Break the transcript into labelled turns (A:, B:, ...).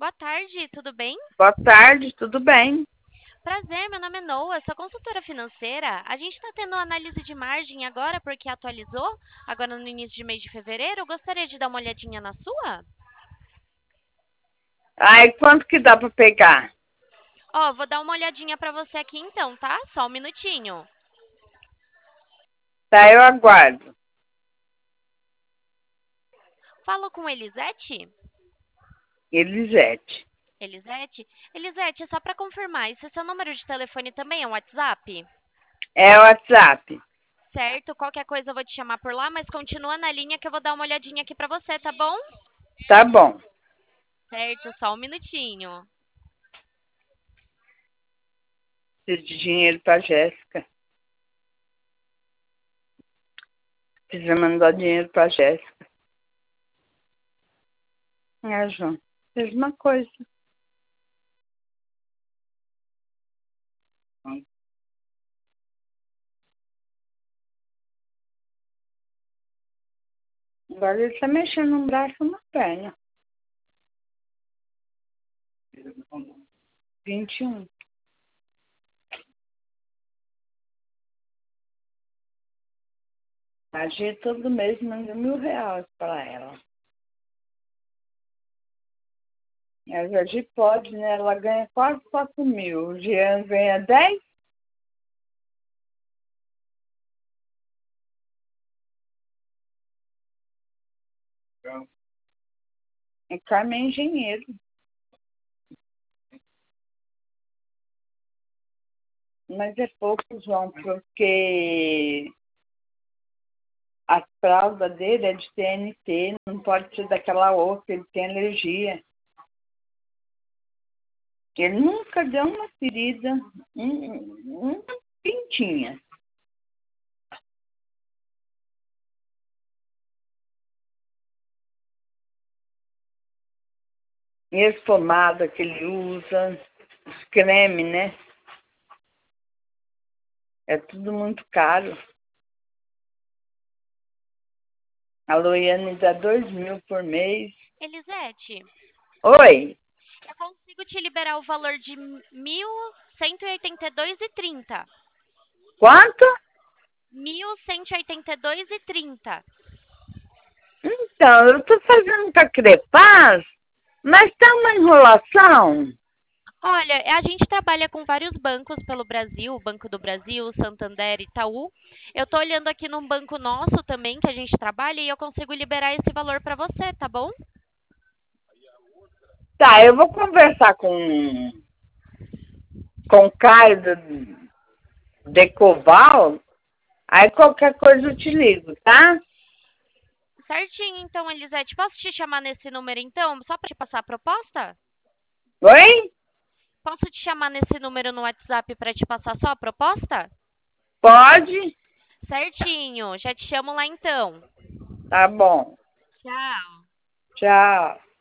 A: Boa tarde, tudo bem?
B: Boa tarde, tudo bem?
A: Prazer, meu nome é Noah, sou consultora financeira. A gente está tendo análise de margem agora porque atualizou, agora no início de mês de fevereiro. Gostaria de dar uma olhadinha na sua?
B: Ai, quanto que dá para pegar?
A: Ó, vou dar uma olhadinha para você aqui então, tá? Só um minutinho.
B: Tá, eu aguardo.
A: Falo com Elisete?
B: Elisete.
A: Elisete? Elisete, só para confirmar, esse seu número de telefone também é um WhatsApp?
B: É o WhatsApp.
A: Certo, qualquer coisa eu vou te chamar por lá, mas continua na linha que eu vou dar uma olhadinha aqui para você, tá bom?
B: Tá bom.
A: Certo, só um minutinho.
B: Preciso de dinheiro para Jéssica. Precisa mandar dinheiro para Jéssica. É, João. Mesma coisa. Agora ele está mexendo no braço e na perna. 21. A gente todo mês manda R$ 1.000 para ela. A gente pode, né? Ela ganha quase 4.000. O Jean ganha 10. É Carmen Engenheiro. Mas é pouco, João, porque a fralda dele é de TNT, não pode ser daquela outra, ele tem alergia. Ele nunca deu uma ferida, uma pintinha. E as pomadas que ele usa, os cremes, né? É tudo muito caro. A Loiane dá 2.000 por mês.
A: Elisete,
B: Oi,
A: eu consigo te liberar o valor de 1.182,30.
B: quanto?
A: 1.182,30.
B: Então, eu tô fazendo para Crepaz, mas tá uma enrolação.
A: Olha, a gente trabalha com vários bancos pelo Brasil, Banco do Brasil, Santander, Itaú. Eu tô olhando aqui num banco nosso também que a gente trabalha e eu consigo liberar esse valor para você, tá bom?
B: Tá, eu vou conversar com o Caio do Decoval, aí qualquer coisa eu te ligo, tá?
A: Certinho, então, Elisete. Posso te chamar nesse número então, só para te passar a proposta?
B: Oi?
A: Posso te chamar nesse número no WhatsApp para te passar só a proposta?
B: Pode?
A: Certinho, já te chamo lá então.
B: Tá bom.
A: Tchau.
B: Tchau.